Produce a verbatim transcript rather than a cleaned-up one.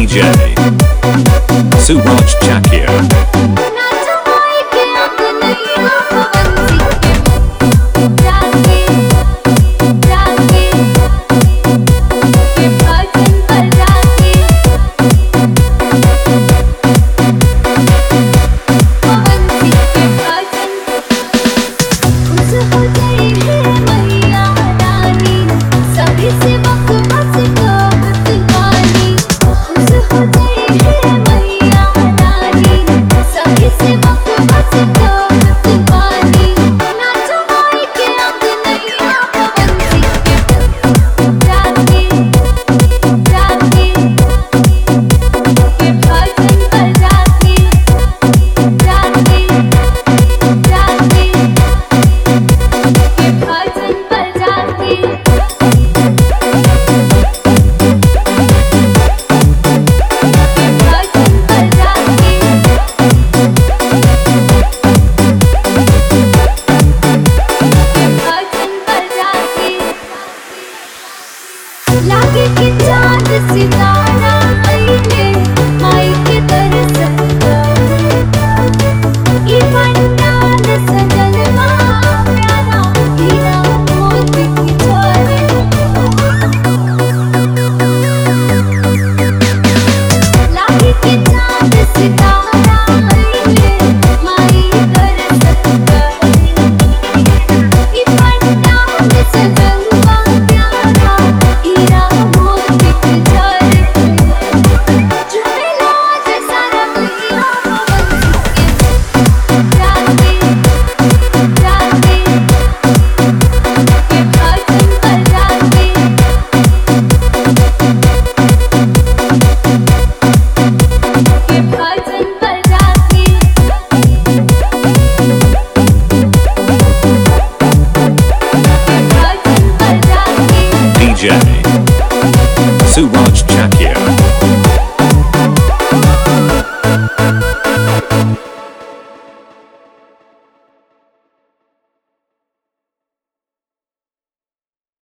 J Suraj Chakia. लागे के चाँद सितारा आईने माई के दर्शन ई पंडाल सजल बा प्यारा हीरा मोती की झरे लागे के चाँद सितारा आईने माई दर्शन ई पंडाल सजल बा प्यारा हीरा मोती की झरे झूमेला जैसा रंगिया पवन जाते जाते के भजन पर जाते के भजन पर जाते के भजन पर जाते D J Suraj Chakia.